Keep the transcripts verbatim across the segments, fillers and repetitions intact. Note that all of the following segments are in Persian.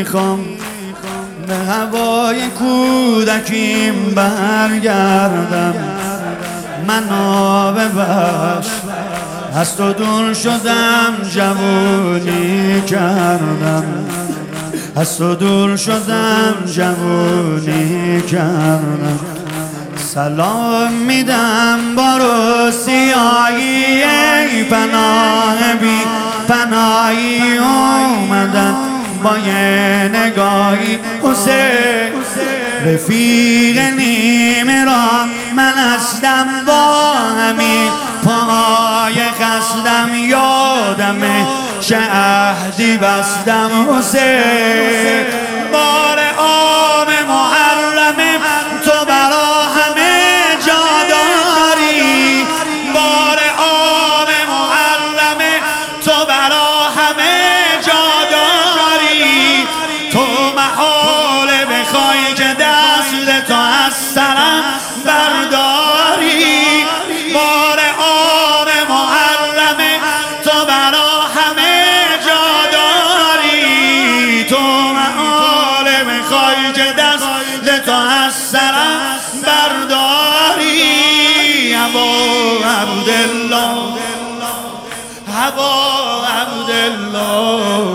میخوام به هوای کودکیم برگردم. منو ببخش از تو دور شدم، جوونی کردم. از تو دور شدم، جوونی کردم. سلام میدم با روسیایی، ای پناه بی پناهی اومدن با یه نگاهی. حسین رفیق نیمه را من هستم، با همین پای خستم یادمه چه عهدی بستم. حسین بار آب محرمه تو برا همه جا داری، بار آب محرمه تو برا همه جا داری. تو محاله بخوای که دست تو از سرم برداری، بار آب محرمه تو برا همه جا داری. تو محاله بخوای که دست تو از سرم برداری. ابا عبدالله، ابا عبدالله،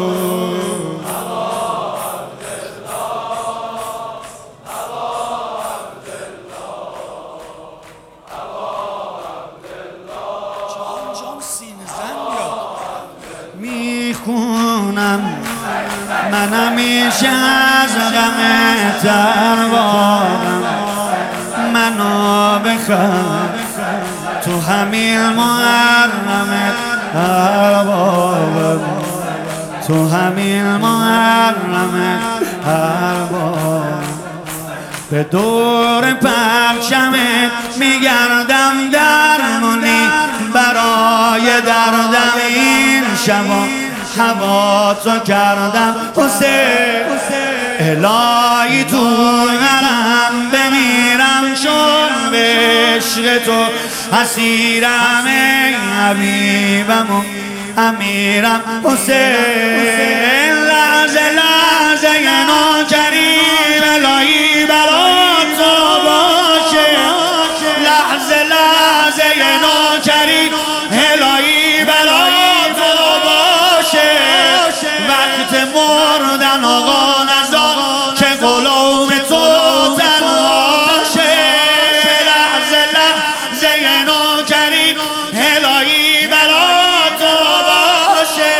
میخونم من همیشه از غم تروارم. منو بخواه تو همین محرمت اربابم، تو همین محرمت اربابم. به دور پرچمت میگردم درمونی برای دردم. این شبا هوا تو کردم حسین، الهی تو غرم بمیرم چون به عشق تو اسیرم. ای حبیبم و امیرم حسین، لحظه لحظه ناکریم الهی برا تو باشه، لحظه لحظه ناکریم الهی برا تو باشه. وقت مردن آقا نزار که غلام تو تنهاشه، لحظه لحظه ناکریم الهی برا تو باشه.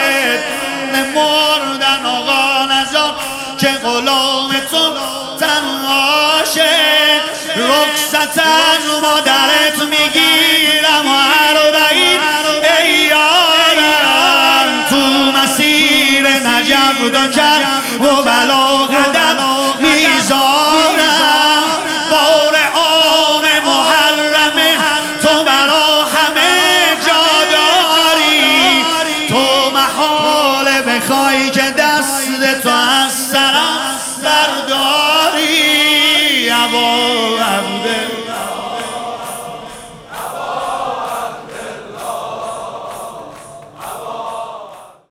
مردن آقا نزار که غلام تو تنهاشه. رخصت از مادرت میگیرم